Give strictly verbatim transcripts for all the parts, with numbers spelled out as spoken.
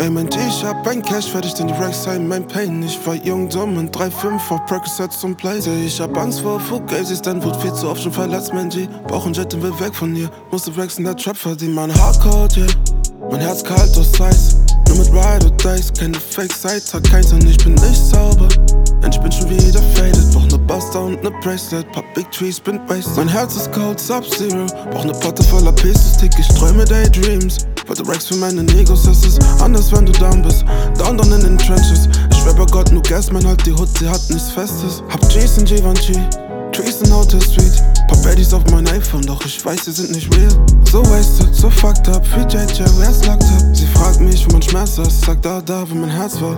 Ey, mein G, ich hab ein Cash, fertig, denn die Racks haben mein Pain. Ich war jung, dumm und drei fünf auf Percocets zum Play. Ich hab Angst vor Fugazis, denn wurde viel zu oft schon verletzt, mein G. Brauch ein Jet und will weg von hier, musste Racks in der Trap verdienen. Mein Hardcore, yeah, mein Herz kalt aus Eis. Nur mit Ride or Dice, keine Fake-Sites, hat keins und ich bin nicht sauber. Denn ich bin schon wieder faded, brauch ne Buster und ne Bracelet. Pop Big Trees, bin wasted. Mein Herz ist cold, Sub-Zero, brauch ne Platte voller Pesos, tick, ich träume Daydreams. Wollte Racks für meine Negos, es ist anders, wenn du down bist. Down, down in den Trenches. Ich schwör bei Gott, nur Gas, man halt die Hood, sie hat nichts Festes. Hab G's in Givenchy, Trees in Outer Street. Pop Baddies auf mein iPhone, doch ich weiß, sie sind nicht real. So wasted, so fucked up, wie J J, where's locked up? Sie fragt mich, wo mein Schmerz ist, sag da, da, wo mein Herz war.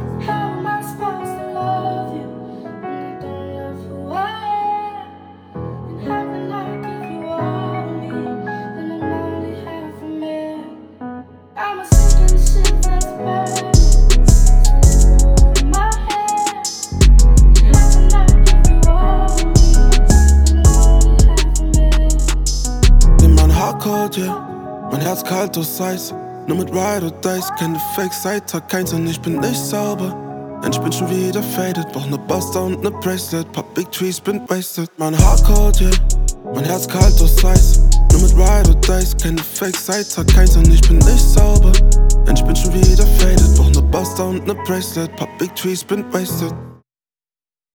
Yeah. Mein Herz kalt aus Eis, nur mit Ride or Dice, keine Fake-Sites, hat keins und ich bin nicht sauber. Denn ich bin schon wieder faded, brauch ne Buster und ne Bracelet. Pop Big Trees, bin wasted. Mein Hardcore, yeah, mein Herz kalt aus Eis, nur mit Ride or Dice, keine Fake-Sites, hat keins und ich bin nicht sauber. Denn ich bin schon wieder faded, brauch ne Buster und ne Bracelet. Pop Big Trees, bin wasted.